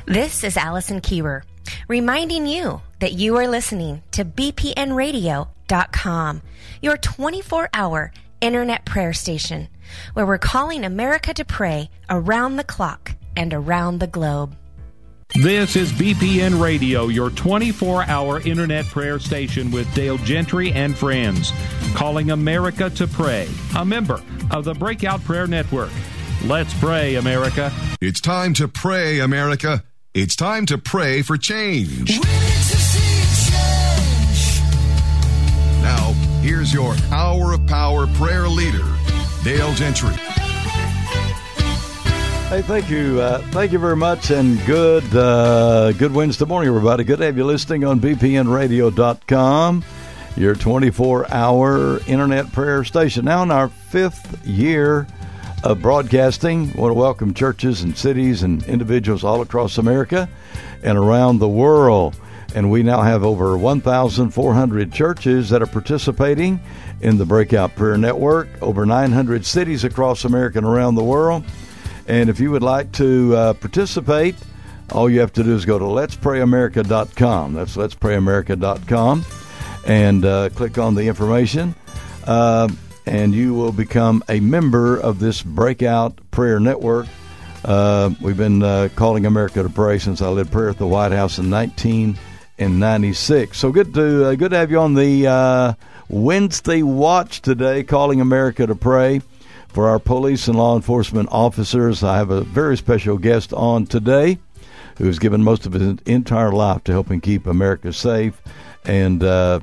This is Allison Kiewer, reminding you that you are listening to BPNradio.com, your 24-hour internet prayer station, where we're calling America to pray around the clock and around the globe. This is BPN Radio, your 24-hour internet prayer station with Dale Gentry and friends, calling America to pray, a member of the Breakout Prayer Network. Let's pray, America. It's time to pray, America. It's time to pray for change. We need to see change. Now, here's your Hour of Power prayer leader, Dale Gentry. Hey, thank you. Thank you very much, and good Wednesday morning, everybody. Good to have you listening on BPNradio.com, your 24-hour internet prayer station. Now in our 5th year of broadcasting, I want to welcome churches and cities and individuals all across America and around the world. And we now have over 1,400 churches that are participating in the Breakout Prayer Network, over 900 cities across America and around the world. And if you would like to participate, all you have to do is go to letsprayamerica.com. That's letsprayamerica.com, and click on the information, and you will become a member of this Breakout Prayer Network. We've been calling America to pray since I led prayer at the White House in 1996. So good to have you on the Wednesday watch today, calling America to pray. For our police and law enforcement officers, I have a very special guest on today who has given most of his entire life to helping keep America safe and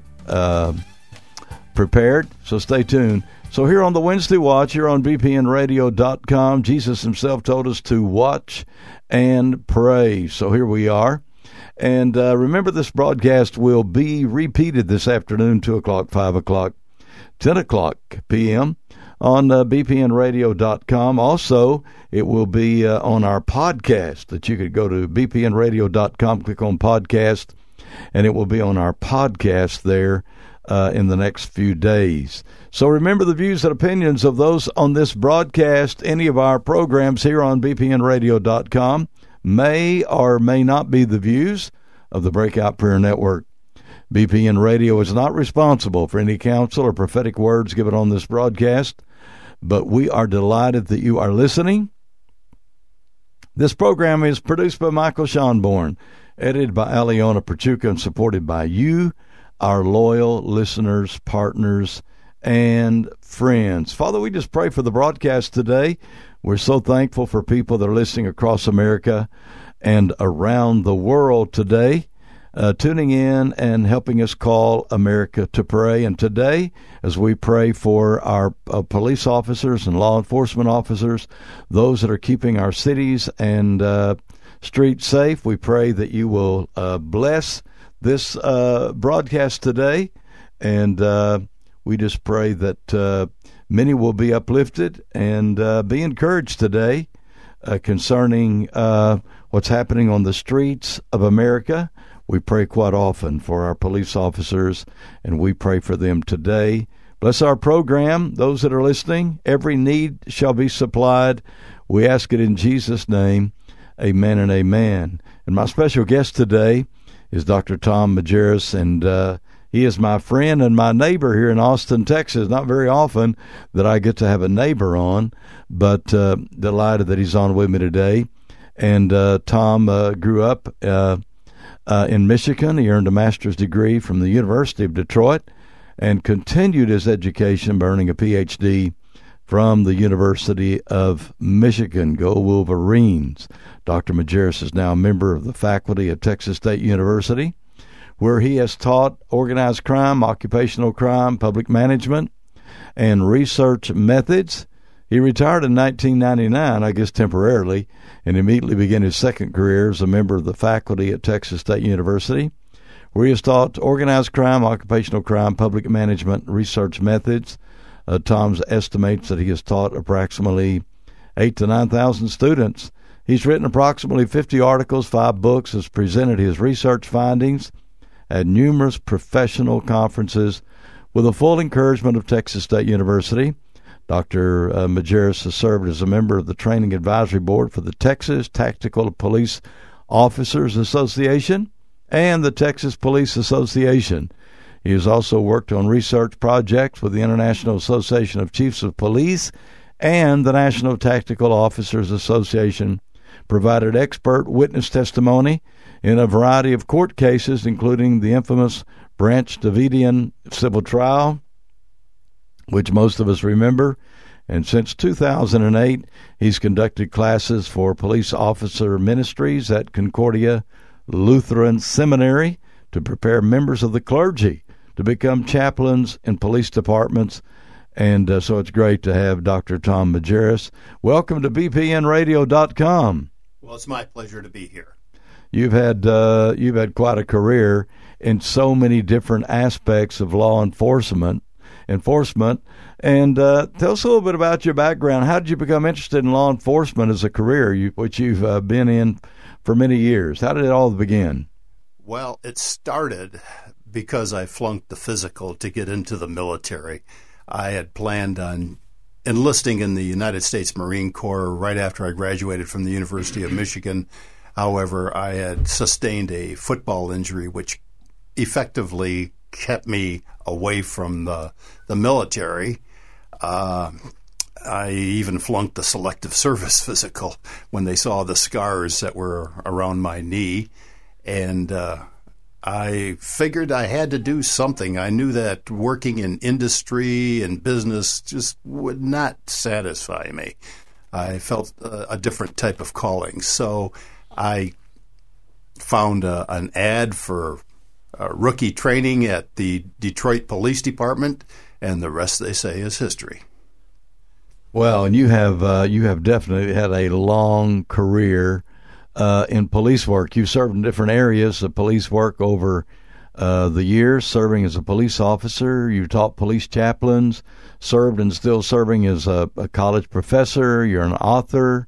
prepared. So stay tuned. So here on the Wednesday Watch, here on BPNradio.com, Jesus himself told us to watch and pray. So here we are. And remember, this broadcast will be repeated this afternoon, 2 o'clock, 5 o'clock, 10 o'clock p.m., on BPNradio.com. Also, it will be on our podcast that you could go to BPNradio.com, click on podcast, and it will be on our podcast there in the next few days. So remember, the views and opinions of those on this broadcast, any of our programs here on BPNradio.com, may or may not be the views of the Breakout Prayer Network. BPN Radio is not responsible for any counsel or prophetic words given on this broadcast, but we are delighted that you are listening. This program is produced by Michael Schonborn, edited by Aliona Pachuca, and supported by you, our loyal listeners, partners, and friends. Father, we just pray for the broadcast today. We're so thankful for people that are listening across America and around the world today, tuning in and helping us call America to pray. And today, as we pray for our police officers and law enforcement officers, those that are keeping our cities and streets safe, we pray that you will bless this broadcast today. And we just pray that many will be uplifted and be encouraged today concerning what's happening on the streets of America. We pray quite often for our police officers, and we pray for them today. Bless our program, those that are listening. Every need shall be supplied. We ask it in Jesus' name. Amen and amen. And my special guest today is Dr. Tom Majerus, and he is my friend and my neighbor here in Austin, Texas. Not very often that I get to have a neighbor on, but delighted that he's on with me today. And Tom grew up in Michigan. He earned a master's degree from the University of Detroit and continued his education by earning a Ph.D. from the University of Michigan. Go Wolverines. Dr. Majerus is now a member of the faculty at Texas State University, where he has taught organized crime, occupational crime, public management, and research methods. He retired in 1999, I guess temporarily, and immediately began his second career as a member of the faculty at Texas State University, where he has taught organized crime, occupational crime, public management, research methods. Tom's estimates that he has taught approximately 8,000 to 9,000 students. He's written approximately 50 articles, 5 books, has presented his research findings at numerous professional conferences with the full encouragement of Texas State University. Dr. Majerus has served as a member of the Training Advisory Board for the Texas Tactical Police Officers Association and the Texas Police Association. He has also worked on research projects with the International Association of Chiefs of Police and the National Tactical Officers Association, provided expert witness testimony in a variety of court cases, including the infamous Branch Davidian civil trial, which most of us remember. And since 2008, he's conducted classes for police officer ministries at Concordia Lutheran Seminary to prepare members of the clergy to become chaplains in police departments. And so it's great to have Dr. Tom Majerus. Welcome to BPNradio.com. Well, it's my pleasure to be here. You've had quite a career in so many different aspects of law enforcement. And tell us a little bit about your background. How did you become interested in law enforcement as a career, which you've been in for many years? How did it all begin? Well, it started because I flunked the physical to get into the military. I had planned on enlisting in the United States Marine Corps right after I graduated from the University of Michigan. However, I had sustained a football injury, which effectively kept me away from the military. I even flunked the selective service physical when they saw the scars that were around my knee. And I figured I had to do something. I knew that working in industry and business just would not satisfy me. I felt a different type of calling. So I found an ad for rookie training at the Detroit Police Department, and the rest, they say, is history. Well, and you have definitely had a long career in police work. You've served in different areas of police work over the years, serving as a police officer. You taught police chaplains, served and still serving as a college professor. You're an author.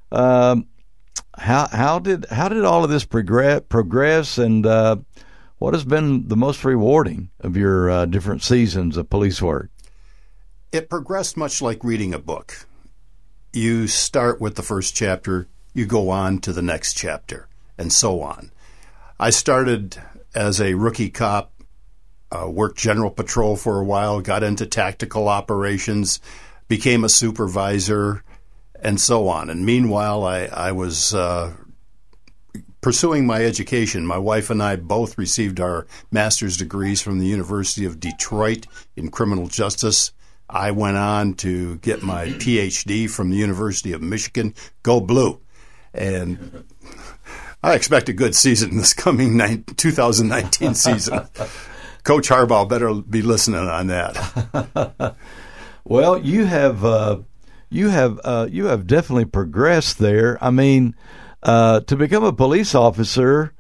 How did all of this progress, and what has been the most rewarding of your different seasons of police work? It progressed much like reading a book. You start with the first chapter, you go on to the next chapter, and so on. I started as a rookie cop, worked general patrol for a while, got into tactical operations, became a supervisor, and so on. And meanwhile, I was pursuing my education. My wife and I both received our master's degrees from the University of Detroit in criminal justice. I went on to get my PhD from the University of Michigan. Go Blue. And I expect a good season this coming 2019 season. Coach Harbaugh better be listening on that. Well, you have definitely progressed there. I mean, to become a police officer,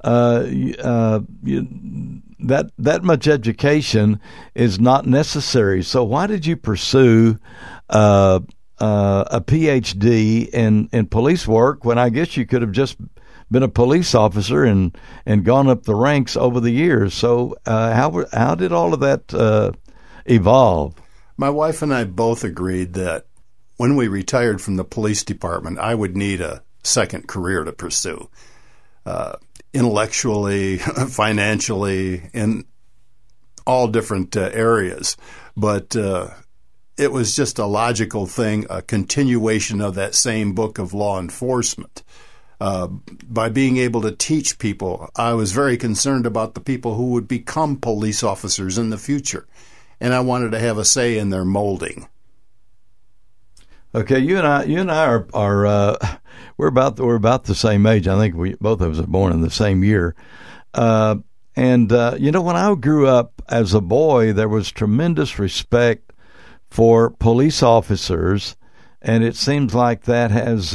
that much education is not necessary. So why did you pursue a PhD in police work when I guess you could have just been a police officer and gone up the ranks over the years? So how did all of that evolve? My wife and I both agreed that when we retired from the police department, I would need a second career to pursue. Intellectually, financially, in all different areas. But it was just a logical thing, a continuation of that same book of law enforcement. By being able to teach people, I was very concerned about the people who would become police officers in the future. And I wanted to have a say in their molding. Okay, you and I are we're about the same age. I think we both of us are born in the same year. And when I grew up as a boy, there was tremendous respect for police officers, and it seems like that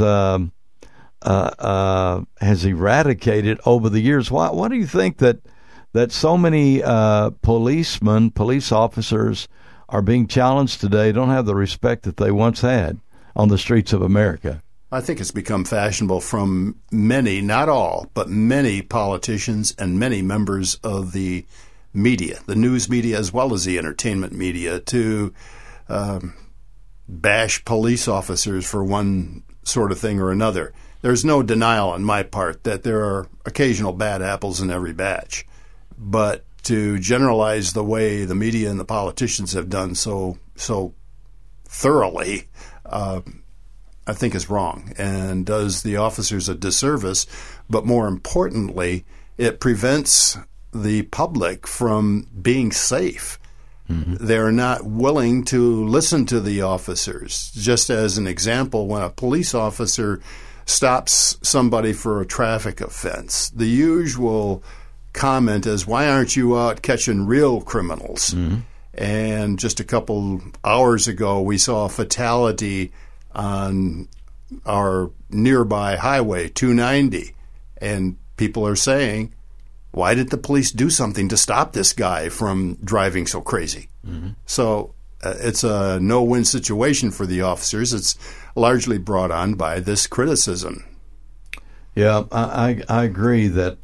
has eradicated over the years. Why do you think that so many police officers are being challenged today, don't have the respect that they once had on the streets of America? I think it's become fashionable from many, not all, but many politicians and many members of the media, the news media as well as the entertainment media, to bash police officers for one sort of thing or another. there's no denial on my part that there are occasional bad apples in every batch. But to generalize the way the media and the politicians have done so thoroughly, I think is wrong and does the officers a disservice. But more importantly, it prevents the public from being safe. They're not willing to listen to the officers. Just as an example, when a police officer stops somebody for a traffic offense, the usual comment is, why aren't you out catching real criminals? And just a couple hours ago, we saw a fatality on our nearby highway, 290. And people are saying, why did the police do something to stop this guy from driving so crazy? So it's a no-win situation for the officers. It's largely brought on by this criticism. Yeah, I agree that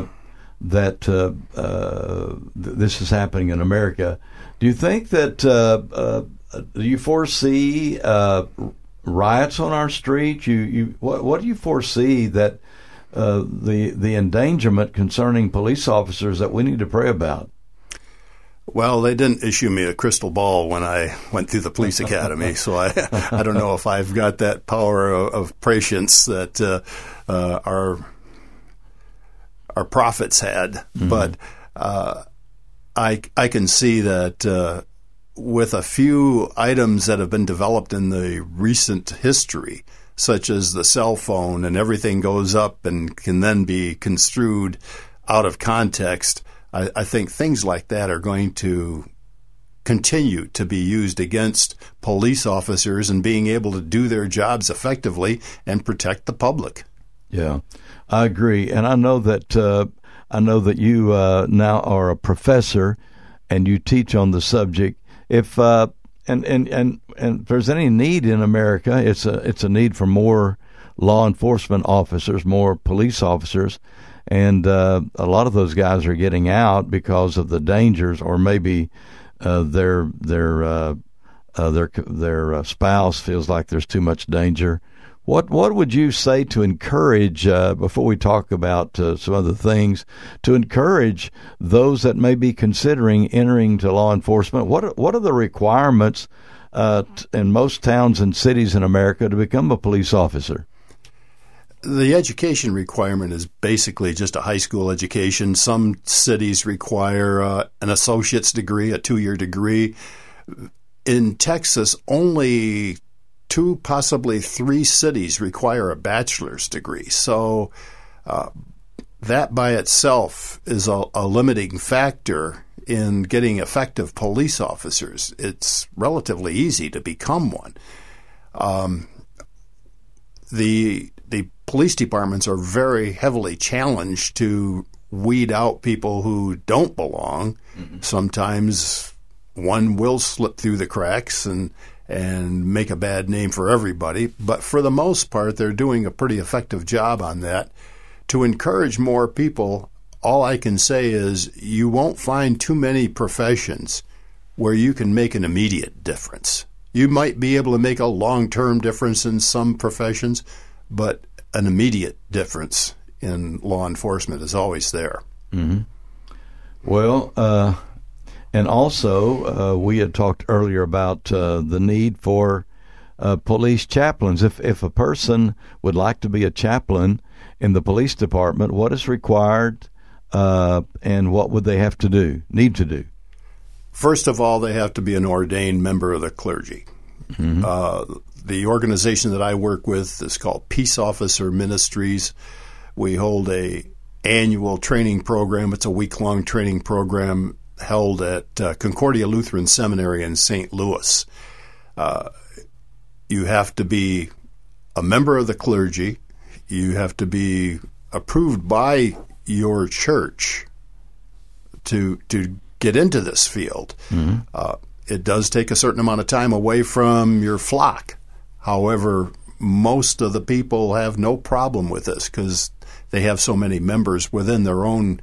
this is happening in America. Do you think that do you foresee riots on our streets? What do you foresee that the endangerment concerning police officers that we need to pray about? Well, they didn't issue me a crystal ball when I went through the police academy, so I don't know if I've got that power of prescience that our prophets had. But I can see that with a few items that have been developed in the recent history, such as the cell phone, and everything goes up and can then be construed out of context, I think things like that are going to continue to be used against police officers and being able to do their jobs effectively and protect the public. Yeah, I agree, and I know that you now are a professor and you teach on the subject. If and if there's any need in America, it's a need for more law enforcement officers, more police officers, and a lot of those guys are getting out because of the dangers, or maybe their spouse feels like there's too much danger. What would you say to encourage, before we talk about some other things, to encourage those that may be considering entering to law enforcement? What are the requirements in most towns and cities in America to become a police officer? The education requirement is basically just a high school education. Some cities require an associate's degree, a 2-year degree. In Texas, only 2, possibly 3 cities require a bachelor's degree. So that by itself is a limiting factor in getting effective police officers. It's relatively easy to become one. The police departments are very heavily challenged to weed out people who don't belong. Sometimes one will slip through the cracks and make a bad name for everybody. But for the most part, they're doing a pretty effective job on that. To encourage more people, all I can say is you won't find too many professions where you can make an immediate difference. You might be able to make a long-term difference in some professions, but an immediate difference in law enforcement is always there. Well, and also, we had talked earlier about the need for police chaplains. If a person would like to be a chaplain in the police department, what is required and what would they have to need to do? First of all, they have to be an ordained member of the clergy. The organization that I work with is called Peace Officer Ministries. We hold a annual training program. It's a week-long training program held at Concordia Lutheran Seminary in St. Louis. You have to be a member of the clergy. You have to be approved by your church to get into this field. It does take a certain amount of time away from your flock. However, most of the people have no problem with this because they have so many members within their own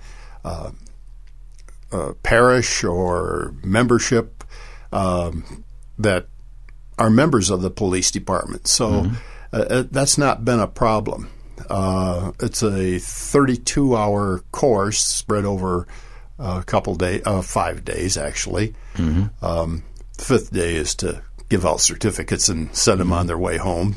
parish or membership that are members of the police department. So that's not been a problem. It's a 32-hour course spread over a couple days, 5 days actually. The fifth day is to give out certificates and send them on their way home.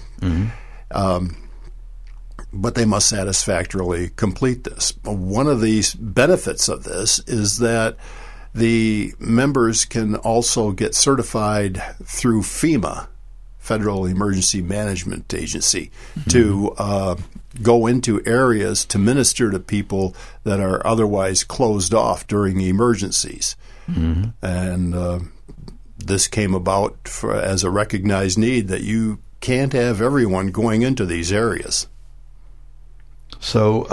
But they must satisfactorily complete this. One of the benefits of this is that the members can also get certified through FEMA, Federal Emergency Management Agency, to go into areas to minister to people that are otherwise closed off during emergencies. And this came about as a recognized need that you can't have everyone going into these areas. So,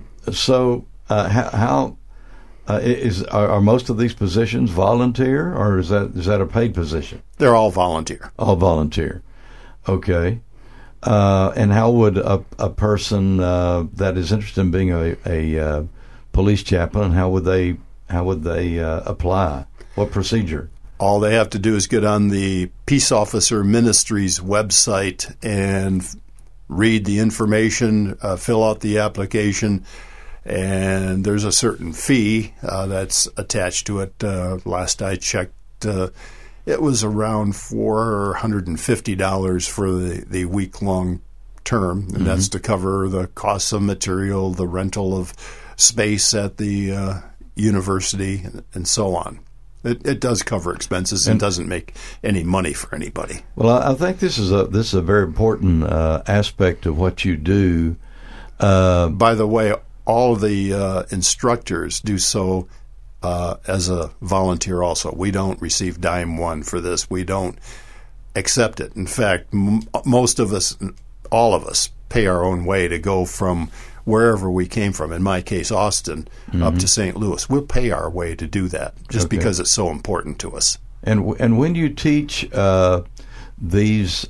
how are most of these positions volunteer, or is that a paid position? They're all volunteer. All volunteer. Okay. And how would a person that is interested in being a police chaplain, how would they apply? What procedure? All they have to do is get on the Peace Officer Ministries website and read the information, fill out the application, and there's a certain fee that's attached to it. Last I checked, it was around $450 for the week-long term, and that's to cover the costs of material, the rental of space at the university, and so on. It does cover expenses and doesn't make any money for anybody. Well, I think this is a very important aspect of what you do. By the way, all the instructors do so as a volunteer also. We don't receive dime one for this. We don't accept it. In fact, most of us, all of us, pay our own way to go from wherever we came from, in my case, Austin, up to St. Louis. We'll pay our way to do that just because it's so important to us. And when you teach these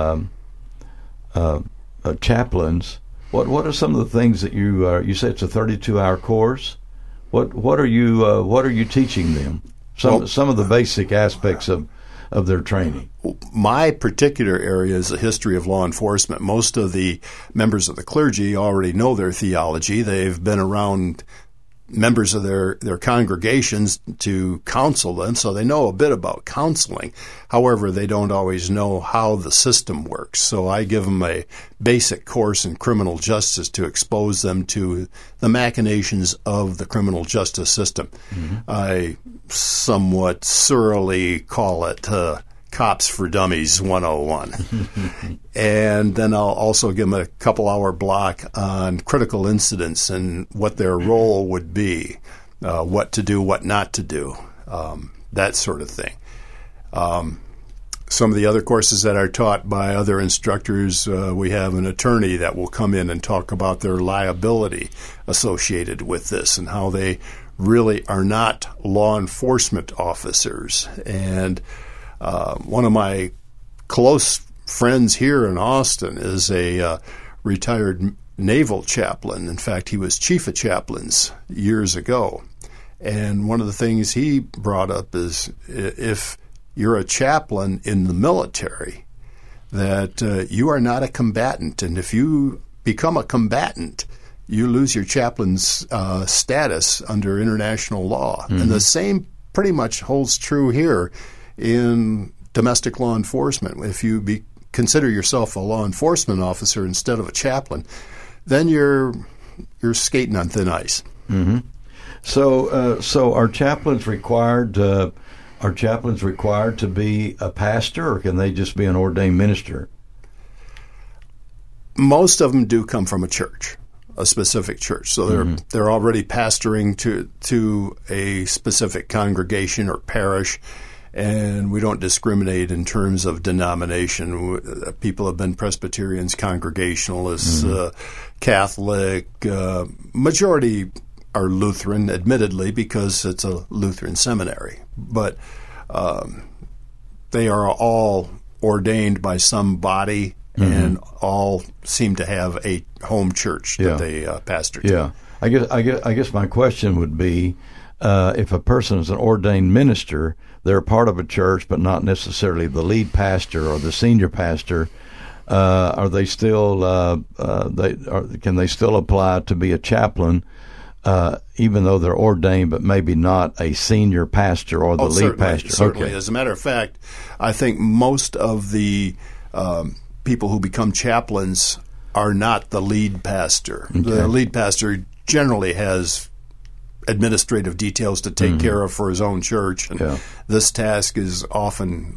chaplains, what are some of the things that you say it's a 32-hour course? What are you teaching them? Some of the basic aspects of their training. My particular area is the history of law enforcement. Most of the members of the clergy already know their theology. They've been around members of their congregations to counsel them, so they know a bit about counseling. However, they don't always know how the system works. So I give them a basic course in criminal justice to expose them to the machinations of the criminal justice system. I somewhat surlily call it Cops for Dummies 101. And then I'll also give them a couple-hour block on critical incidents and what their role would be, what to do, what not to do, that sort of thing. Some of the other courses that are taught by other instructors, we have an attorney that will come in and talk about their liability associated with this and how they really are not law enforcement officers. And one of my close friends here in Austin is a retired naval chaplain. In fact, he was chief of chaplains years ago. And one of the things he brought up is if you're a chaplain in the military, that you are not a combatant. And if you become a combatant, you lose your chaplain's status under international law. And the same pretty much holds true here in domestic law enforcement. If you consider yourself a law enforcement officer instead of a chaplain, then you're skating on thin ice. So are chaplains required to be a pastor, or can they just be an ordained minister? Most of them do come from a church, a specific church. So they're already pastoring to a specific congregation or parish. And we don't discriminate in terms of denomination. People have been Presbyterians, Congregationalists, Catholic. Majority are Lutheran, admittedly, because it's a Lutheran seminary. But they are all ordained by some body and all seem to have a home church that they pastor to. Yeah, I guess my question would be, if a person is an ordained minister, they're part of a church, but not necessarily the lead pastor or the senior pastor. are they still can they still apply to be a chaplain, even though they're ordained, but maybe not a senior pastor or the lead pastor? Certainly. Okay. As a matter of fact, I think most of the people who become chaplains are not the lead pastor. Okay. The lead pastor generally has administrative details to take care of for his own church, and this task is often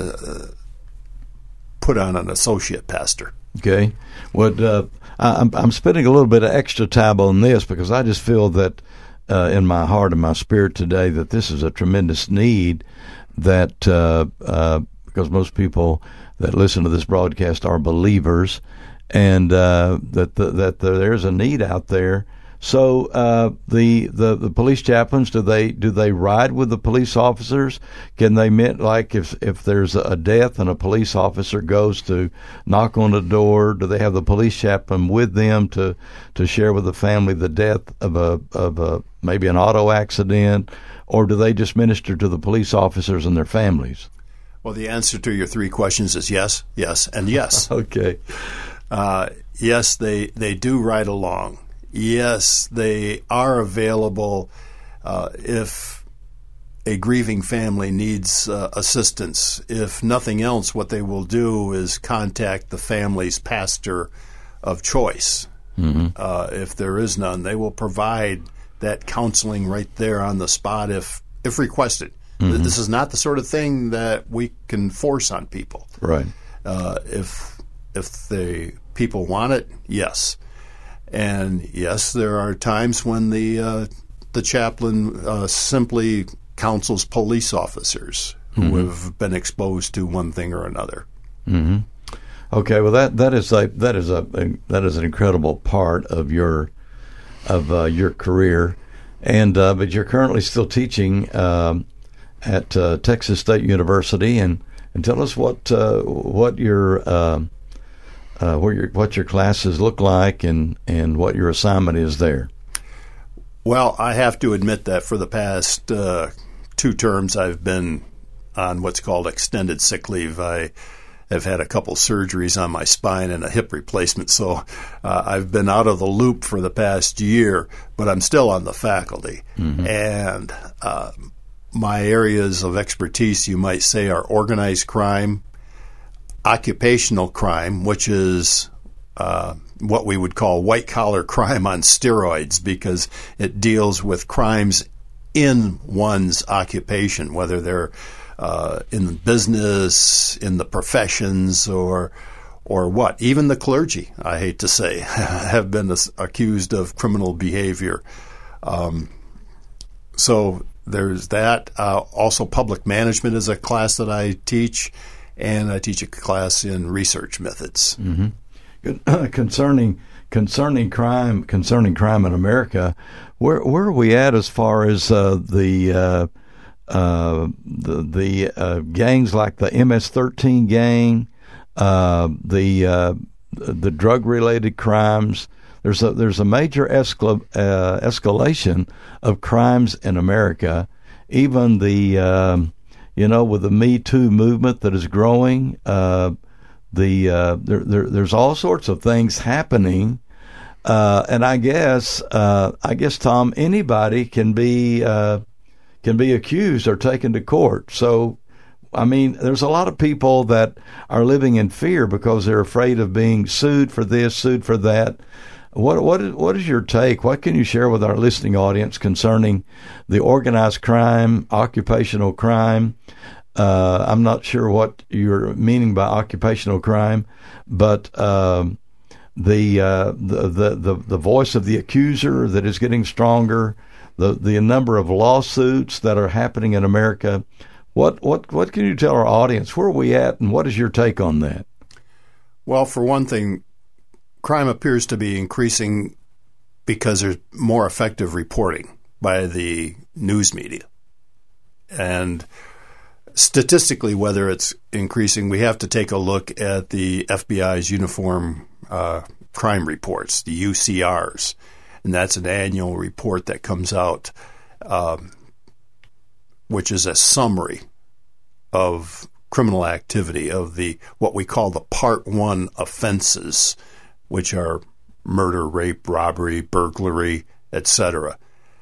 put on an associate pastor. Okay. I'm spending a little bit of extra time on this because I just feel that in my heart and my spirit today that this is a tremendous need, that because most people that listen to this broadcast are believers, and that there's a need out there. So the police chaplains, do they ride with the police officers? Can they like if there's a death and a police officer goes to knock on the door, do they have the police chaplain with them to share with the family the death of a maybe an auto accident, or do they just minister to the police officers and their families? Well, the answer to your three questions is yes, yes, and yes. Okay. Yes, they do ride along. Yes, they are available if a grieving family needs assistance. If nothing else, what they will do is contact the family's pastor of choice. If there is none, they will provide that counseling right there on the spot if requested. This is not the sort of thing that we can force on people. Right. If the people want it, yes. And yes, there are times when the chaplain simply counsels police officers who have been exposed to one thing or another. Okay, well that is an incredible part of your career, and but you're currently still teaching at Texas State University, and tell us what your classes look like and what your assignment is there. Well, I have to admit that for the past 2 terms I've been on what's called extended sick leave. I have had a couple surgeries on my spine and a hip replacement, so I've been out of the loop for the past year, but I'm still on the faculty. And my areas of expertise, you might say, are organized crime, occupational crime, which is what we would call white-collar crime on steroids, because it deals with crimes in one's occupation, whether they're in business, in the professions, or what. Even the clergy, I hate to say, have been accused of criminal behavior. So there's that. Also, public management is a class that I teach, and I teach a class in research methods. Concerning crime in America, where are we at as far as the gangs like the MS-13 gang, the drug related crimes? There's a major escalation of crimes in America. Even with the Me Too movement that is growing, there's all sorts of things happening, and I guess Tom, anybody can be accused or taken to court. So, I mean, there's a lot of people that are living in fear because they're afraid of being sued for this, sued for that. What is your take? What can you share with our listening audience concerning the organized crime, occupational crime? I'm not sure what you're meaning by occupational crime, but the voice of the accuser that is getting stronger, the number of lawsuits that are happening in America. What can you tell our audience? Where are we at, and what is your take on that? Well, for one thing, crime appears to be increasing because there's more effective reporting by the news media. And statistically, whether it's increasing, we have to take a look at the FBI's uniform crime reports, the UCRs. And that's an annual report that comes out, which is a summary of criminal activity, of the what we call the Part 1 offenses, which are murder, rape, robbery, burglary, etc.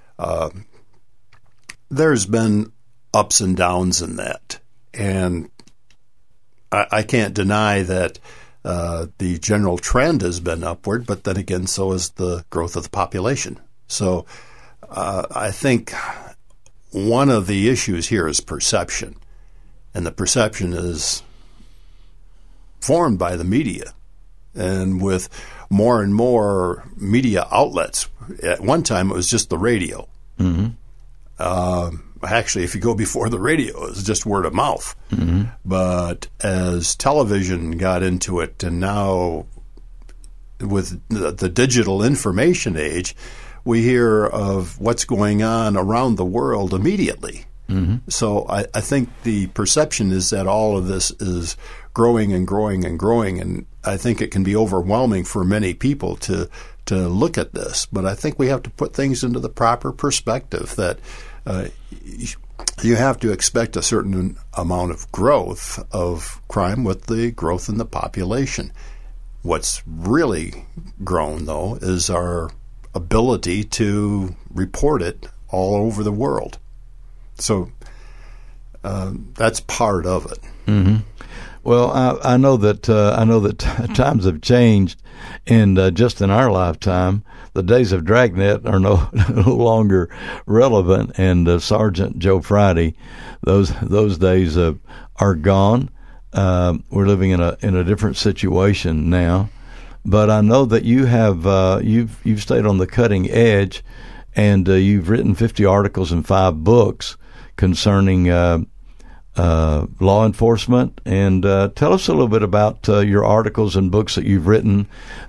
There's been ups and downs in that, and I can't deny that the general trend has been upward, but then again, so is the growth of the population. So I think one of the issues here is perception, and the perception is formed by the media. And with more and more media outlets, at one time it was just the radio. Mm-hmm. Actually, if you go before the radio, it was just word of mouth. Mm-hmm. But as television got into it, and now with the digital information age, we hear of what's going on around the world immediately. Mm-hmm. So I think the perception is that all of this is growing and growing and growing, and I think it can be overwhelming for many people to look at this. But I think we have to put things into the proper perspective, that you have to expect a certain amount of growth of crime with the growth in the population. What's really grown, though, is our ability to report it all over the world. So that's part of it. Mm-hmm. Well, I know that times have changed, and just in our lifetime, the days of Dragnet are no longer relevant. And Sergeant Joe Friday, those days are gone. We're living in a different situation now. But I know that you have you've stayed on the cutting edge, and you've written 50 articles and 5 books concerning law enforcement. And tell us a little bit about your articles and books that you've written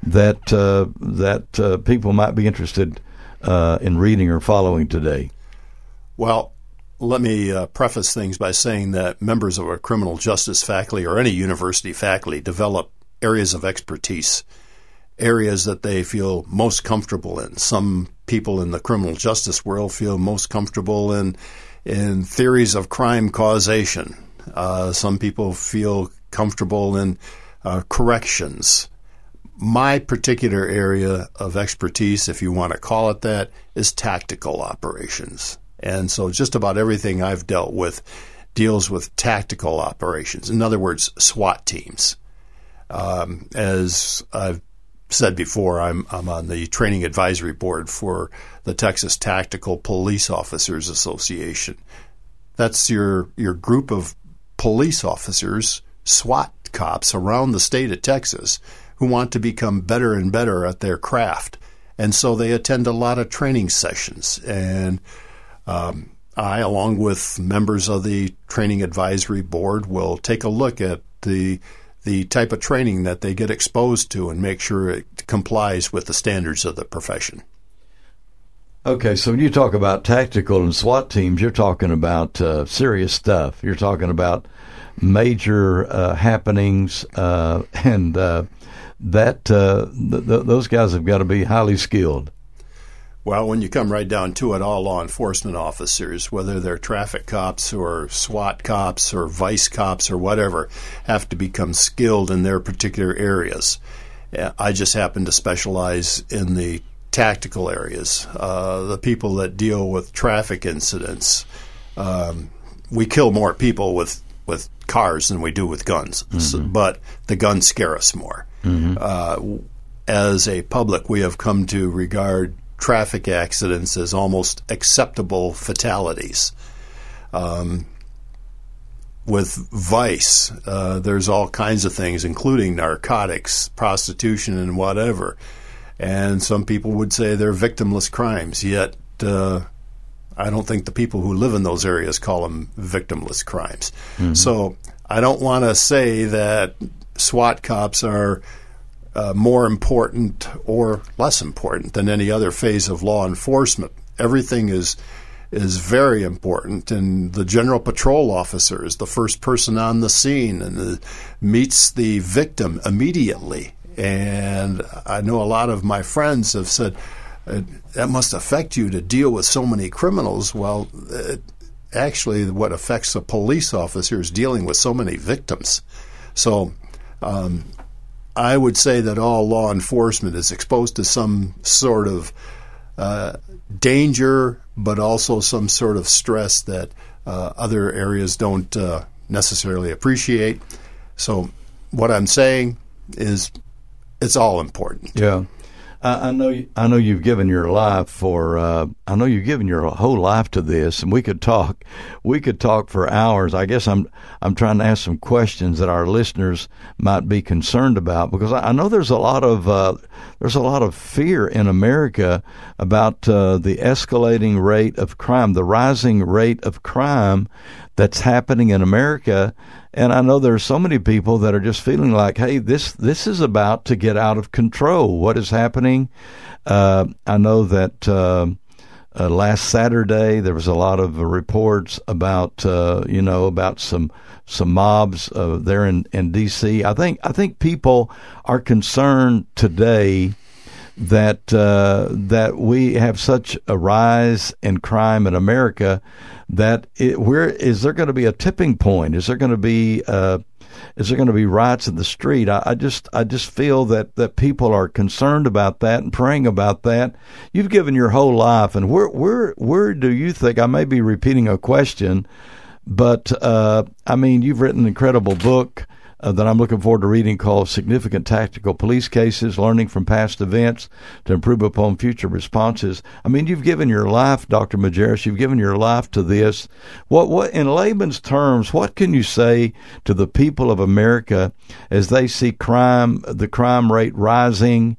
that people might be interested in reading or following today. Well, let me preface things by saying that members of our criminal justice faculty or any university faculty develop areas of expertise, areas that they feel most comfortable in. Some people in the criminal justice world feel most comfortable in theories of crime causation. Some people feel comfortable in corrections. My particular area of expertise, if you want to call it that, is tactical operations. And so just about everything I've dealt with deals with tactical operations. In other words, SWAT teams. As I've said before, I'm on the training advisory board for the Texas Tactical Police Officers Association. That's your group of police officers, SWAT cops around the state of Texas, who want to become better and better at their craft. And so they attend a lot of training sessions. And I, along with members of the training advisory board, will take a look at the type of training that they get exposed to and make sure it complies with the standards of the profession. Okay, so when you talk about tactical and SWAT teams, you're talking about serious stuff. You're talking about major happenings, and those guys have got to be highly skilled. Well, when you come right down to it, all law enforcement officers, whether they're traffic cops or SWAT cops or vice cops or whatever, have to become skilled in their particular areas. I just happen to specialize in the tactical areas, the people that deal with traffic incidents. We kill more people with cars than we do with guns, but the guns scare us more. Mm-hmm. As a public, we have come to regard traffic accidents as almost acceptable fatalities. With vice, there's all kinds of things, including narcotics, prostitution, and whatever. And some people would say they're victimless crimes, yet I don't think the people who live in those areas call them victimless crimes. Mm-hmm. So I don't want to say that SWAT cops are more important or less important than any other phase of law enforcement. Everything is very important, and the general patrol officer is the first person on the scene and meets the victim immediately. And I know a lot of my friends have said, that must affect you to deal with so many criminals. Well, actually what affects a police officer is dealing with so many victims. So I would say that all law enforcement is exposed to some sort of danger, but also some sort of stress that other areas don't necessarily appreciate. So what I'm saying is it's all important. Yeah. I know you've given your life for. I know you've given your whole life to this, and we could talk for hours. I guess I'm trying to ask some questions that our listeners might be concerned about, because I know there's a lot of fear in America about the escalating rate of crime, the rising rate of crime that's happening in America. And I know there's so many people that are just feeling like, hey, this is about to get out of control. What is happening? I know that last Saturday there was a lot of reports about about some mobs there in D.C. I think people are concerned today that we have such a rise in crime in America that is there going to be a tipping point? Is there going to be riots in the street? I just feel that people are concerned about that and praying about that. You've given your whole life, and where do you think? I may be repeating a question, but you've written an incredible book that I'm looking forward to reading called Significant Tactical Police Cases, Learning from Past Events to Improve Upon Future Responses. You've given your life, Dr. Majerus, you've given your life to this. What in layman's terms, what can you say to the people of America as they see the crime rate rising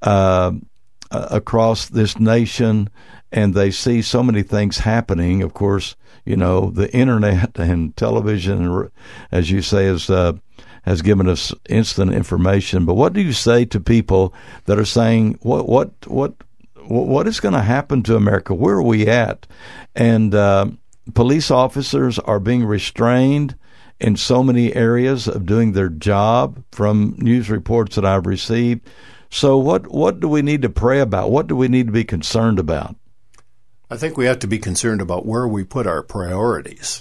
across this nation, and they see so many things happening? Of course, the internet and television, as you say, has given us instant information. But what do you say to people that are saying, what is going to happen to America? Where are we at? And police officers are being restrained in so many areas of doing their job from news reports that I've received. So what do we need to pray about? What do we need to be concerned about? I think we have to be concerned about where we put our priorities.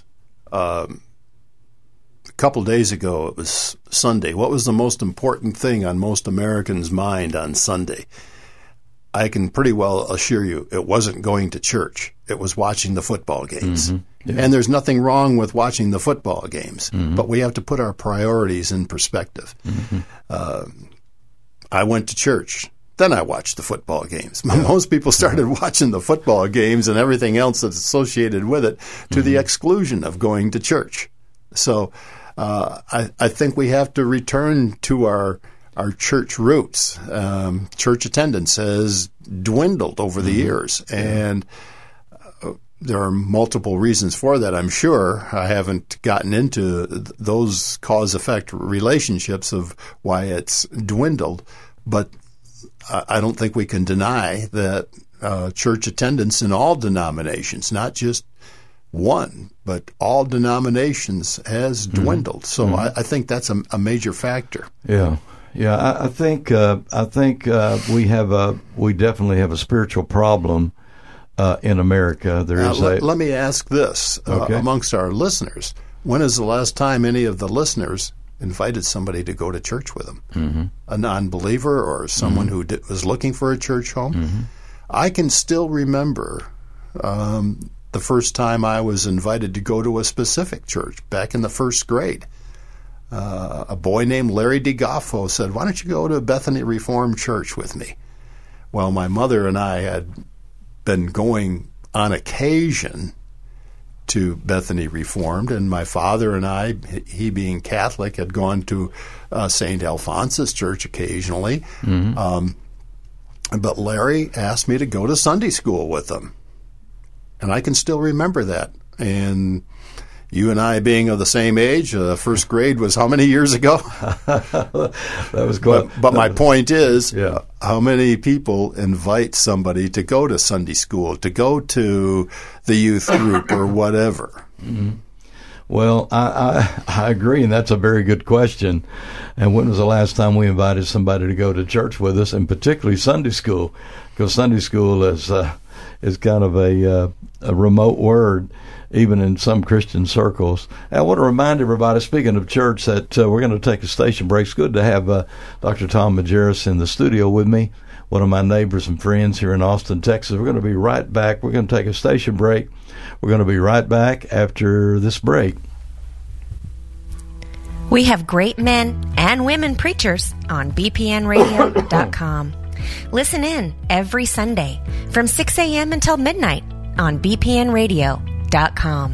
A couple days ago, it was Sunday. What was the most important thing on most Americans' mind on Sunday? I can pretty well assure you it wasn't going to church. It was watching the football games. Mm-hmm. Yeah. And there's nothing wrong with watching the football games, but we have to put our priorities in perspective. Mm-hmm. I went to church. Then I watched the football games. Yeah. Most people started watching the football games and everything else that's associated with it to the exclusion of going to church. So I think we have to return to our church roots. Church attendance has dwindled over the years, and there are multiple reasons for that, I'm sure. I haven't gotten into those cause-effect relationships of why it's dwindled, but I don't think we can deny that church attendance in all denominations, not just one, but all denominations, has dwindled. So I think that's a major factor. Yeah. I think we definitely have a spiritual problem in America. Let me ask this amongst our listeners: when is the last time any of the listeners invited somebody to go to church with them? Mm-hmm. A non-believer or someone who was looking for a church home? Mm-hmm. I can still remember the first time I was invited to go to a specific church back in the first grade. A boy named Larry DeGoffo said, "Why don't you go to Bethany Reformed Church with me?" Well, my mother and I had been going on occasion to Bethany Reformed, and my father and I, he being Catholic, had gone to St. Alphonsus Church occasionally. Mm-hmm. But Larry asked me to go to Sunday school with him. And I can still remember that. And you and I being of the same age, first grade was how many years ago? That was good. But my point is, how many people invite somebody to go to Sunday school, to go to the youth group or whatever? Mm-hmm. Well, I agree, and that's a very good question. And when was the last time we invited somebody to go to church with us, and particularly Sunday school? Because Sunday school is kind of remote word, even in some Christian circles. I want to remind everybody, speaking of church, that we're going to take a station break. It's good to have Dr. Tom Majerus in the studio with me, one of my neighbors and friends here in Austin, Texas. We're going to be right back. We're going to take a station break. We're going to be right back after this break. We have great men and women preachers on bpnradio.com. Listen in every Sunday from 6 a.m. until midnight on bpnradio.com.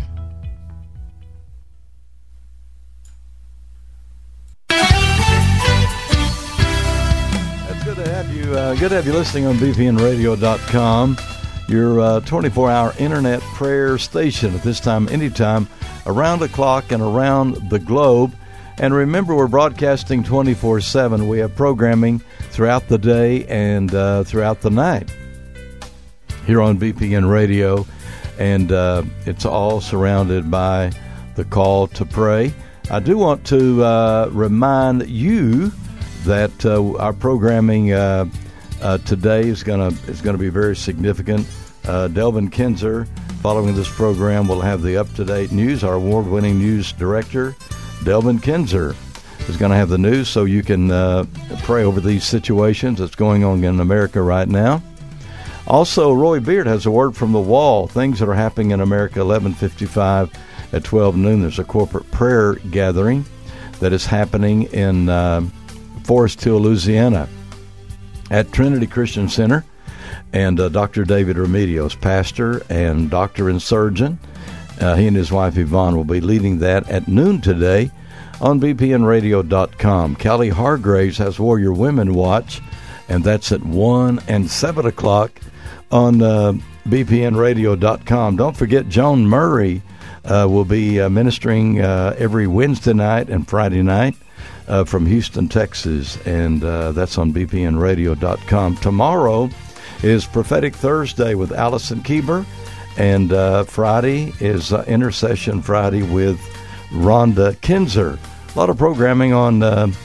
It's good to have you. Good to have you listening on bpnradio.com, your 24-hour internet prayer station at this time, anytime, around the clock and around the globe. And remember, we're broadcasting 24/7. We have programming throughout the day and throughout the night here on BPN Radio, and it's all surrounded by the call to pray. I do want to remind you that our programming today is going to be very significant. Delvin Kinzer, following this program, will have the up-to-date news. Our award-winning news director, Delvin Kinzer, is going to have the news so you can pray over these situations that's going on in America right now. Also, Roy Beard has a word from the wall, things that are happening in America, 11:55 at 12 noon. There's a corporate prayer gathering that is happening in Forest Hill, Louisiana at Trinity Christian Center. And Dr. David Remedios, pastor and doctor and surgeon, he and his wife Yvonne will be leading that at noon today on bpnradio.com. Callie Hargraves has Warrior Women Watch, and that's at 1 and 7 o'clock on bpnradio.com. Don't forget, Joan Murray will be ministering every Wednesday night and Friday night from Houston, Texas, and that's on bpnradio.com. Tomorrow is Prophetic Thursday with Allison Kieber. And Friday is Intercession Friday with Rhonda Kinzer. A lot of programming on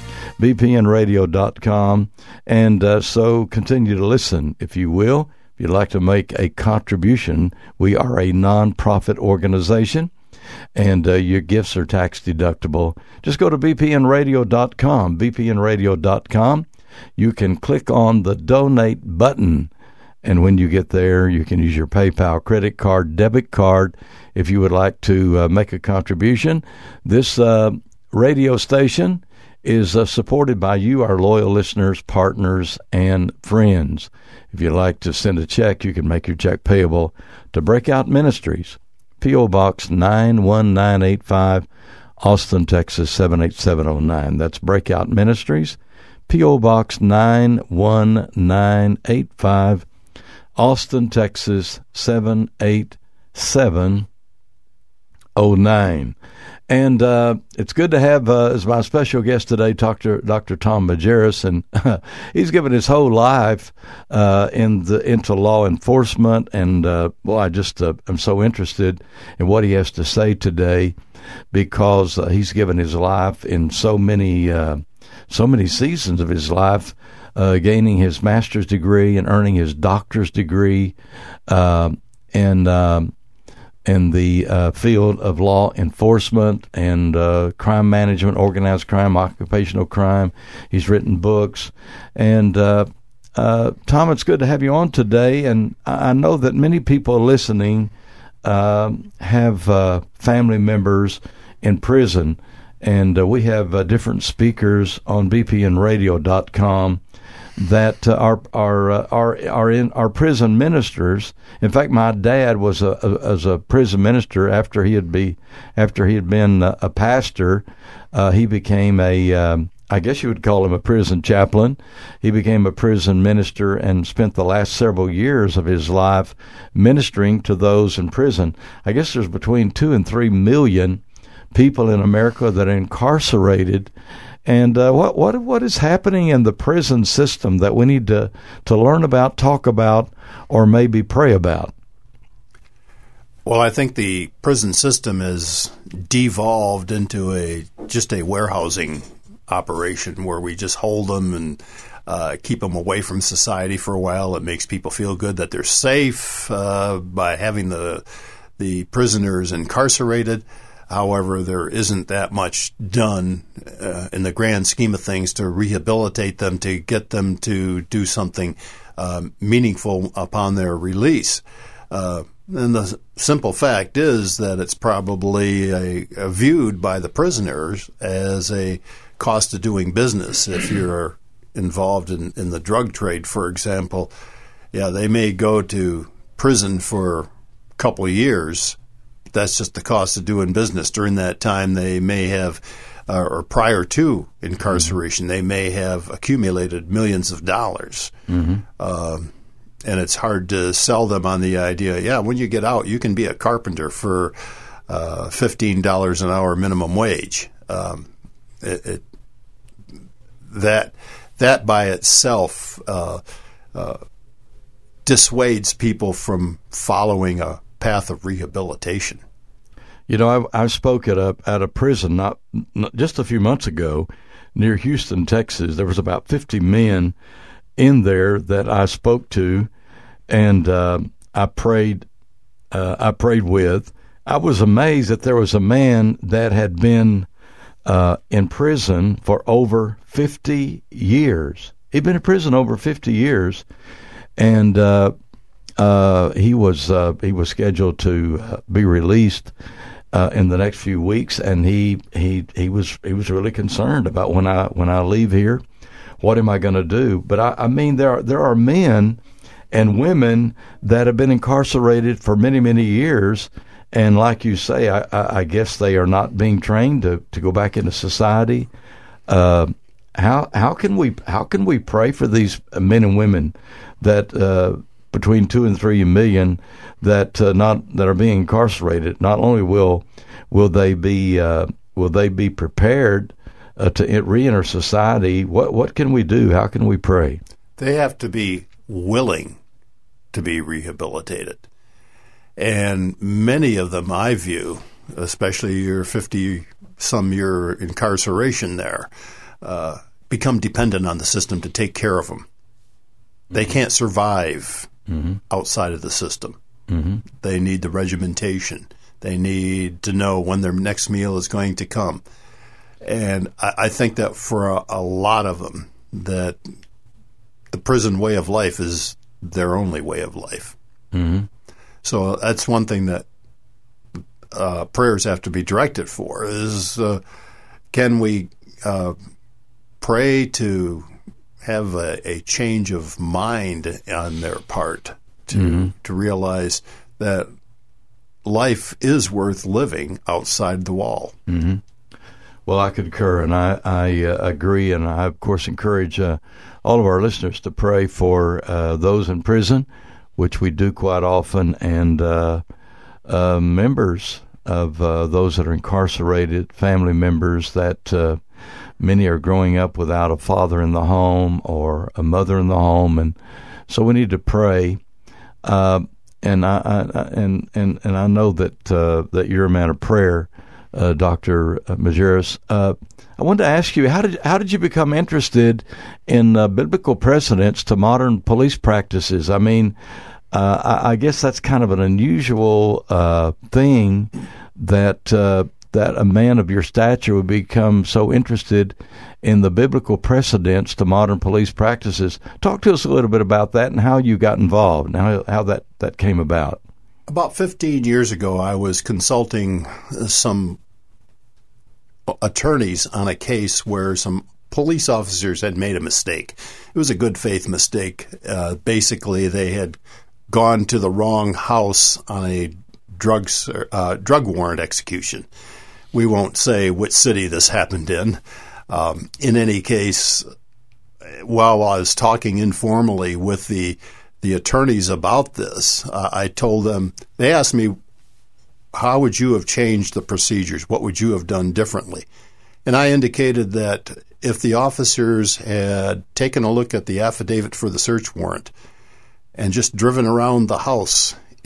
bpnradio.com. And so continue to listen, if you will. If you'd like to make a contribution, we are a nonprofit organization, and your gifts are tax deductible. Just go to bpnradio.com, bpnradio.com. You can click on the donate button. And when you get there, you can use your PayPal, credit card, debit card if you would like to make a contribution. This radio station is supported by you, our loyal listeners, partners, and friends. If you'd like to send a check, you can make your check payable to Breakout Ministries, P.O. Box 91985, Austin, Texas 78709. That's Breakout Ministries, P.O. Box 91985, Austin, Texas 78709. And it's good to have as my special guest today, Dr. Tom Majerus, and he's given his whole life into law enforcement. And I just am so interested in what he has to say today, because he's given his life in so many seasons of his life. Gaining his master's degree and earning his doctor's degree in the field of law enforcement and crime management, organized crime, occupational crime. He's written books. And Tom, it's good to have you on today. And I know that many people listening have family members in prison. And we have different speakers on bpnradio.com that are prison ministers. In fact, my dad was a prison minister after he had been a pastor. He became I guess you would call him a prison chaplain. He became a prison minister and spent the last several years of his life ministering to those in prison. I guess there's between 2 and 3 million people in America that are incarcerated. And what is happening in the prison system that we need to learn about, talk about, or maybe pray about? Well, I think the prison system is devolved into just a warehousing operation where we just hold them, and keep them away from society for a while. It makes people feel good that they're safe by having the prisoners incarcerated. However, there isn't that much done in the grand scheme of things to rehabilitate them, to get them to do something meaningful upon their release. And the simple fact is that it's probably viewed by the prisoners as a cost of doing business. If you're involved in the drug trade, for example, they may go to prison for a couple of years. That's just the cost of doing business. During that time, they may have, or prior to incarceration, they may have accumulated millions of dollars. And it's hard to sell them on the idea, when you get out, you can be a carpenter for $15 an hour minimum wage. That by itself dissuades people from following a path of rehabilitation. You know, I spoke at a prison not just a few months ago near Houston, Texas. There was about 50 men in there that I spoke to, and I prayed with. I was amazed that there was a man that had been in prison for over 50 years. He'd been in prison over 50 years, and he was scheduled to be released in the next few weeks, and he was really concerned about when I leave here, what am I going to do? But I mean, there are men and women that have been incarcerated for many, many years, and like you say, I guess they are not being trained to go back into society. How can we pray for these men and women that between 2 and 3 million that are being incarcerated? Not only will they be prepared to re-enter society, what can we do? How can we pray? They have to be willing to be rehabilitated. And many of them, I view, especially your 50-some year incarceration there, become dependent on the system to take care of them. They can't survive outside of the system. They need the regimentation. They need to know when their next meal is going to come. And I think that for a lot of them, that the prison way of life is their only way of life. So that's one thing that prayers have to be directed for is, can we pray to have a change of mind on their part to realize that life is worth living outside the wall. Well, I concur, and I agree, and I, of course, encourage all of our listeners to pray for those in prison, which we do quite often, and members of those that are incarcerated, family members that many are growing up without a father in the home or a mother in the home, and so we need to pray. And I know that you're a man of prayer, Dr. Majerus. I wanted to ask you, how did you become interested in biblical precedents to modern police practices? I mean, I guess that's kind of an unusual thing that a man of your stature would become so interested in the biblical precedents to modern police practices. Talk to us a little bit about that and how you got involved and how that came about. About 15 years ago, I was consulting some attorneys on a case where some police officers had made a mistake. It was a good faith mistake. Basically, they had gone to the wrong house on a drug warrant execution. We won't say which city this happened in. In any case, while I was talking informally with the attorneys about this, I told them, they asked me, how would you have changed the procedures? What would you have done differently? And I indicated that if the officers had taken a look at the affidavit for the search warrant and just driven around the house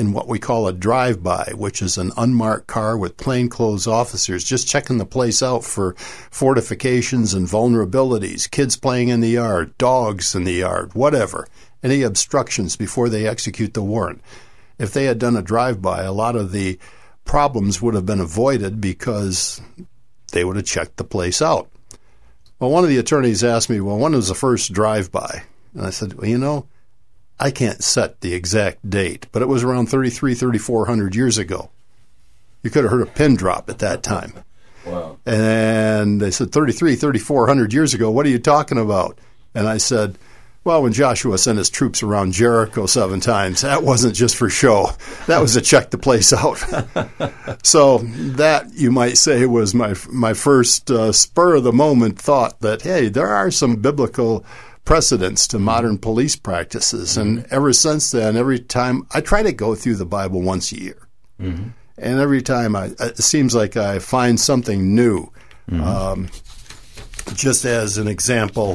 in what we call a drive-by, which is an unmarked car with plainclothes officers just checking the place out for fortifications and vulnerabilities, kids playing in the yard, dogs in the yard, whatever, any obstructions before they execute the warrant. If they had done a drive-by, a lot of the problems would have been avoided because they would have checked the place out. Well, one of the attorneys asked me, well, when was the first drive-by? And I said, well, I can't set the exact date, but it was around 3,400 years ago. You could have heard a pin drop at that time. Wow. And they said, 3,400 years ago, what are you talking about? And I said, well, when Joshua sent his troops around Jericho 7 times, that wasn't just for show. That was to check the place out. So that, you might say, was my first spur-of-the-moment thought that, hey, there are some biblical precedents to modern police practices. And ever since then, every time, I try to go through the Bible once a year. Mm-hmm. And every time, it seems like I find something new. Mm-hmm. Just as an example,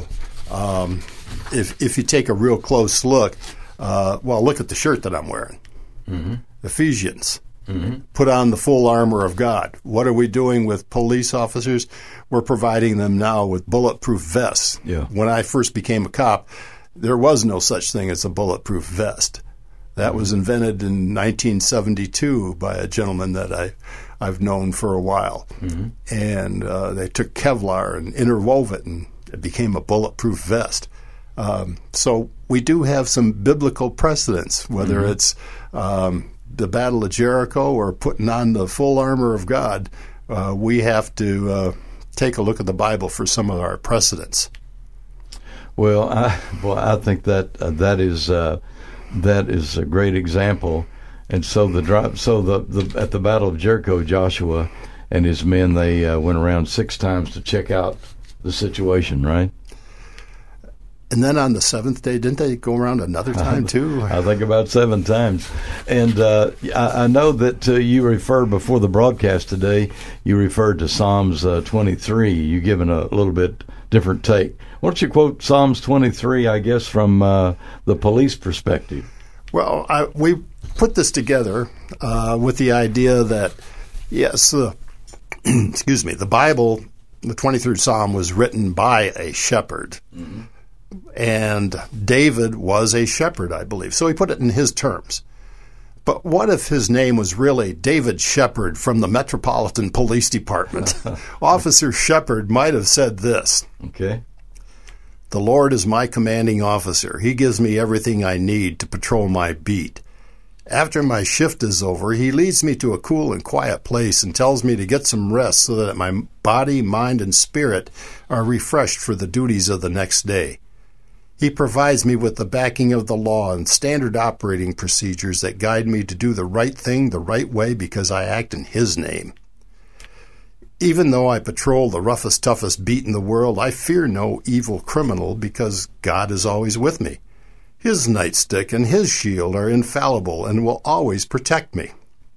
if you take a real close look, look at the shirt that I'm wearing. Mm-hmm. Ephesians. Mm-hmm. Put on the full armor of God. What are we doing with police officers? We're providing them now with bulletproof vests. Yeah. When I first became a cop, there was no such thing as a bulletproof vest. That was invented in 1972 by a gentleman that I've known for a while. Mm-hmm. And they took Kevlar and interwove it, and it became a bulletproof vest. So we do have some biblical precedents, whether mm-hmm. it's the Battle of Jericho or putting on the full armor of God. We have to take a look at the Bible for some of our precedents. Well, I think that is a great example. And so at the Battle of Jericho, Joshua and his men, they went around 6 times to check out the situation, right? And then on the 7th day, didn't they go around another time too? I think about 7 times. And I know that you referred before the broadcast today, you referred to Psalms 23. You've given a little bit different take. Why don't you quote Psalms 23, I guess, from the police perspective? Well, we put this together with the idea that, yes, excuse me, the Bible, the 23rd Psalm, was written by a shepherd. Mm-hmm. And David was a shepherd, I believe. So he put it in his terms. But what if his name was really David Shepard from the Metropolitan Police Department? Officer Shepard might have said this. Okay. The Lord is my commanding officer. He gives me everything I need to patrol my beat. After my shift is over, he leads me to a cool and quiet place and tells me to get some rest so that my body, mind, and spirit are refreshed for the duties of the next day. He provides me with the backing of the law and standard operating procedures that guide me to do the right thing the right way because I act in His name. Even though I patrol the roughest, toughest beat in the world, I fear no evil criminal because God is always with me. His nightstick and His shield are infallible and will always protect me.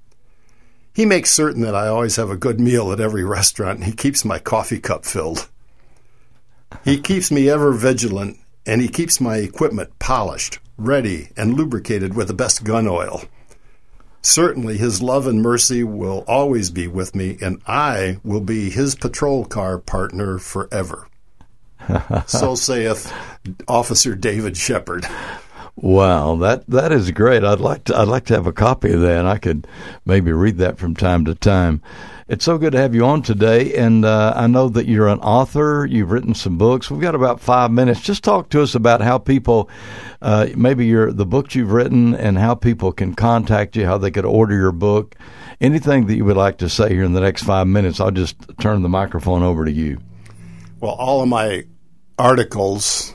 He makes certain that I always have a good meal at every restaurant, and He keeps my coffee cup filled. He keeps me ever vigilant, and He keeps my equipment polished, ready, and lubricated with the best gun oil. Certainly His love and mercy will always be with me, and I will be His patrol car partner forever. So saith Officer David Shepard. Wow, that is great. I'd like to have a copy of that. I could maybe read that from time to time. It's so good to have you on today, and I know that you're an author. You've written some books. We've got about 5 minutes. Just talk to us about how people, maybe the books you've written, and how people can contact you, how they could order your book. Anything that you would like to say here in the next 5 minutes, I'll just turn the microphone over to you. Well, all of my articles,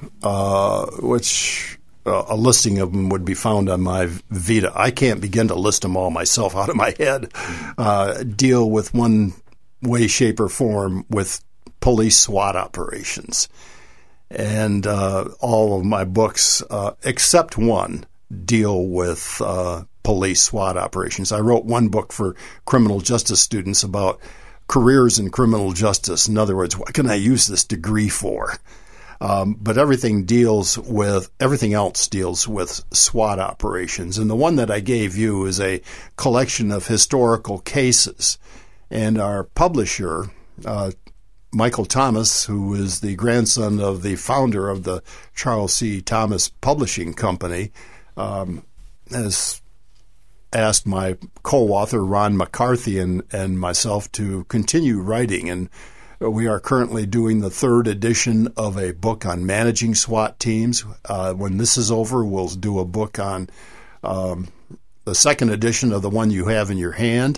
which a listing of them would be found on my Vita. I can't begin to list them all myself out of my head. Deal with one way, shape, or form with police SWAT operations. And all of my books, except one, deal with police SWAT operations. I wrote one book for criminal justice students about careers in criminal justice. In other words, what can I use this degree for? But everything else deals with SWAT operations. And the one that I gave you is a collection of historical cases. And our publisher, Michael Thomas, who is the grandson of the founder of the Charles C. Thomas Publishing Company, has asked my co-author, Ron McCarthy, and myself to continue writing. And we are currently doing the 3rd edition of a book on managing SWAT teams. When this is over, we'll do a book on the 2nd edition of the one you have in your hand.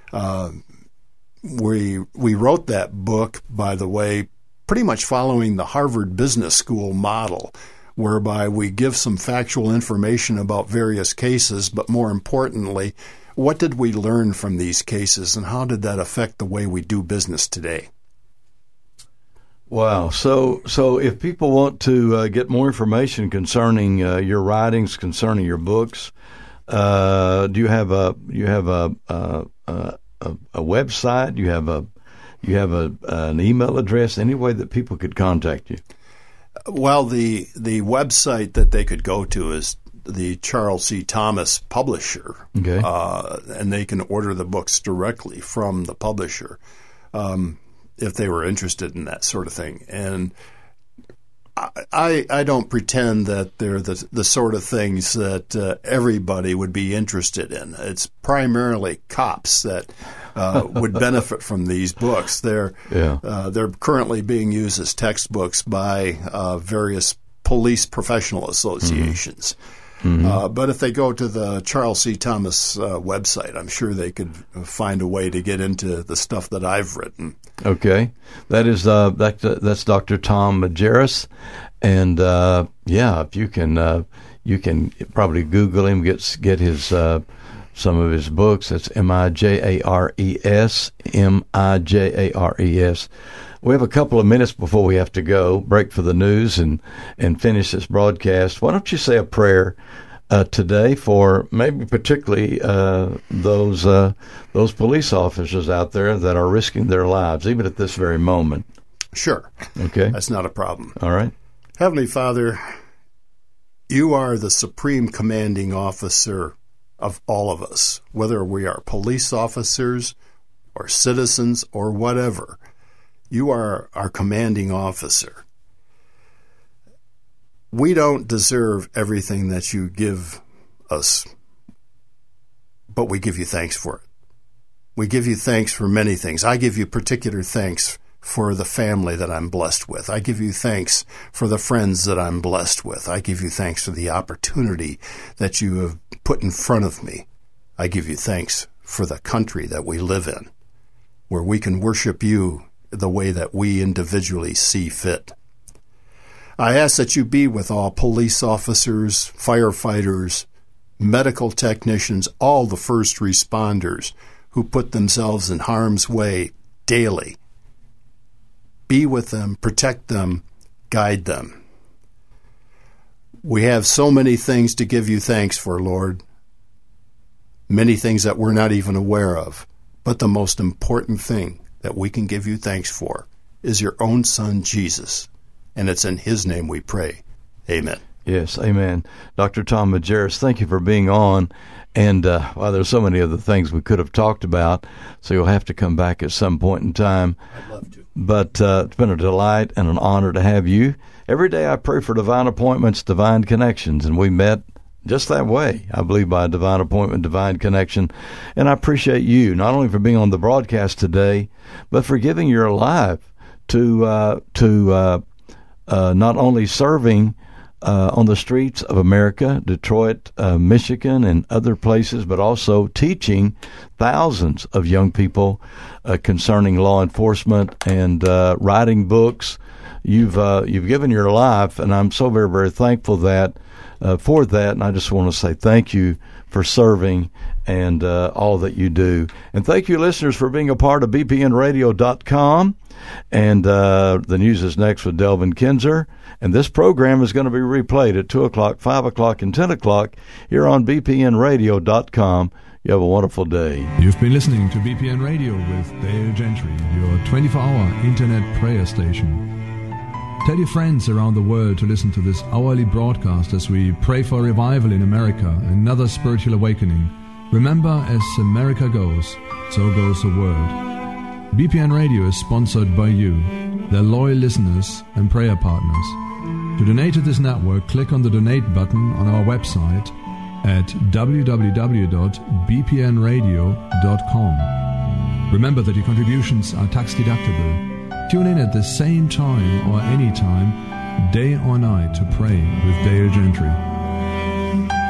We wrote that book, by the way, pretty much following the Harvard Business School model, whereby we give some factual information about various cases, but more importantly, what did we learn from these cases and how did that affect the way we do business today? Wow. So if people want to get more information concerning your writings, concerning your books, do you have a website? You have an email address? Any way that people could contact you? Well, the website that they could go to is the Charles C. Thomas Publisher, okay. And they can order the books directly from the publisher if they were interested in that sort of thing. And I don't pretend that they're the sort of things that everybody would be interested in. It's primarily cops that would benefit from these books. They're currently being used as textbooks by various police professional associations. Mm-hmm. But if they go to the Charles C. Thomas website, I'm sure they could find a way to get into the stuff that I've written. Okay, that is that's Dr. Tom Majerus, and if you can probably Google him, get his some of his books. That's Mijares. We have a couple of minutes before we have to go, break for the news and finish this broadcast. Why don't you say a prayer today for maybe particularly those police officers out there that are risking their lives, even at this very moment? Sure. Okay. That's not a problem. All right. Heavenly Father, you are the supreme commanding officer of all of us, whether we are police officers or citizens or whatever. You are our commanding officer. We don't deserve everything that you give us, but we give you thanks for it. We give you thanks for many things. I give you particular thanks for the family that I'm blessed with. I give you thanks for the friends that I'm blessed with. I give you thanks for the opportunity that you have put in front of me. I give you thanks for the country that we live in, where we can worship you the way that we individually see fit. I ask that you be with all police officers, firefighters, medical technicians, all the first responders who put themselves in harm's way daily. Be with them, protect them, guide them. We have so many things to give you thanks for, Lord. Many things that we're not even aware of. But the most important thing that we can give you thanks for is your own Son, Jesus. And it's in his name we pray. Amen. Yes, amen. Dr. Tom Majerus, thank you for being on. And there's so many other things we could have talked about, so you'll have to come back at some point in time. I'd love to. But it's been a delight and an honor to have you. Every day I pray for divine appointments, divine connections, and we met just that way. I believe by divine appointment, divine connection. And I appreciate you, not only for being on the broadcast today, but for giving your life to not only serving on the streets of America, Detroit, Michigan, and other places, but also teaching thousands of young people concerning law enforcement and writing books. You've given your life, and I'm so very, very thankful for that. And I just want to say thank you for serving and all that you do. And thank you, listeners, for being a part of BPNradio.com. And the news is next with Delvin Kinzer. And this program is going to be replayed at 2 o'clock, 5 o'clock, and 10 o'clock here on BPNradio.com. You have a wonderful day. You've been listening to BPN Radio with Dale Gentry, your 24-hour internet prayer station. Tell your friends around the world to listen to this hourly broadcast as we pray for revival in America, another spiritual awakening. Remember, as America goes, so goes the world. BPN Radio is sponsored by you, their loyal listeners and prayer partners. To donate to this network, click on the donate button on our website at www.bpnradio.com. Remember that your contributions are tax deductible. Tune in at the same time or any time, day or night, to pray with Dale Gentry.